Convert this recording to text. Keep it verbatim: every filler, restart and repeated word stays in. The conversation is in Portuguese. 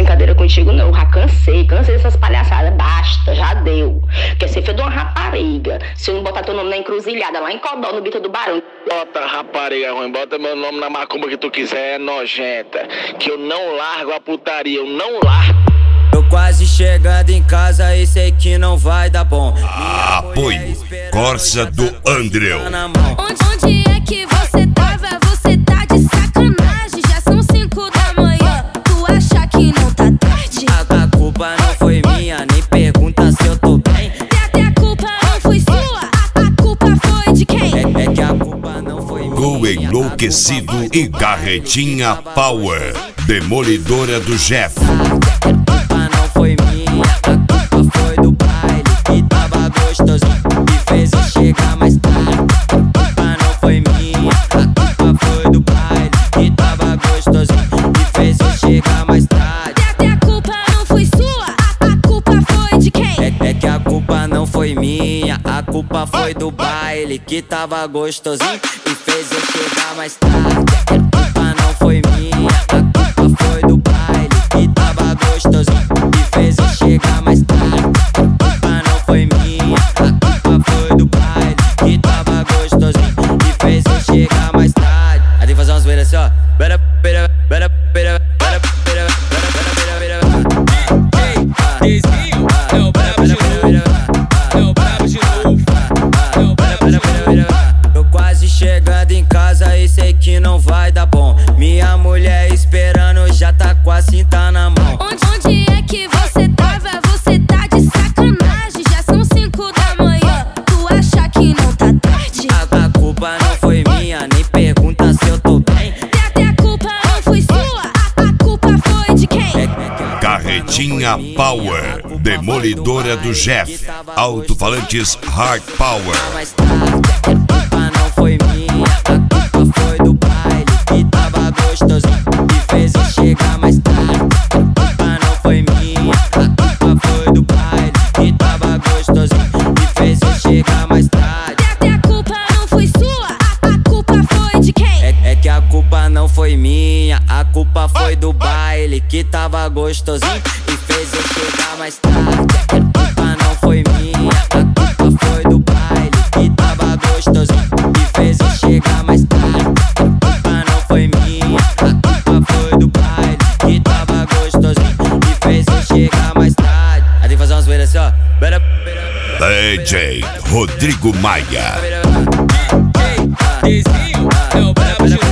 brincadeira contigo não, eu já cansei, cansei dessas palhaçadas, basta, já deu. Quer ser filho de uma rapariga, se eu não botar teu nome na encruzilhada, lá em Codó, no Bita do Barão. Bota rapariga ruim, bota meu nome na macumba que tu quiser, é nojenta, que eu não largo a putaria, eu não largo. Tô quase chegando em casa e sei que não vai dar bom. Apoio Corsa do Andreu. Onde, onde é que você tava? Você tá de sacanagem. Já são cinco da manhã. Tu acha que não tá tarde? A, a culpa não foi minha, nem pergunta se eu tô bem. Até a culpa não foi sua. A, a culpa foi de quem? É, é que a culpa não foi minha. Go Enlouquecido e Carretinha Power, Demolidora do Jeff. Foi minha, a culpa foi do baile que tava gostosinho e fez eu chegar mais tarde. A culpa não foi minha, a culpa foi do baile que tava gostosinho e fez eu chegar mais tarde. Até a culpa não foi sua, a, a culpa foi de quem? É, é que a culpa não foi minha, a culpa foi do baile que tava gostosinho e fez eu chegar mais tarde. A culpa não foi minha, a culpa foi do baile que tava gostosinho e fez eu chegar mais tarde. A culpa não foi minha, a culpa foi do baile que tava gostosinho e fez eu chegar mais tarde. Aí tem que fazer umas zoeiras assim, ó. Bera, bera, bera, bera, bera, bera, bera, bera, bera. Ei, Dezinho, é o brabo de novo. É o brabo de novo. É o brabo de novo. Tô quase chegando em casa e sei que não vai dar bom. Minha mulher esperando já tá com a cinta na mão. Onde, onde é que você tava? Você tá de sacanagem. Já são cinco da manhã. Tu acha que não tá tarde? A, a culpa não foi minha, nem pergunta se eu tô bem. Até a culpa não foi sua. A, a culpa foi de quem? Carretinha Power, Demolidora do Jeff, Alto-falantes Hard Power. Mais tarde, a culpa não foi minha, a culpa foi do baile que tava gostosinho e fez eu chegar mais tarde. A culpa não foi minha, a culpa foi do baile que tava gostosinho e fez eu chegar mais tarde. Até a culpa não foi sua, a, a culpa foi de quem? É, é que a culpa não foi minha, a culpa foi do baile que tava gostosinho e fez eu chegar mais tarde. A culpa não foi minha, a culpa foi do baile que tava gostosinho e fez eu chegar mais tarde. A culpa não foi minha, a culpa foi do baile que tava gostosinho e fez eu chegar mais tarde. Aí tem que fazer umas zoeiras assim, ó. D J Rodrigo Maia. Ei, Dezinho, é o brabo de novo.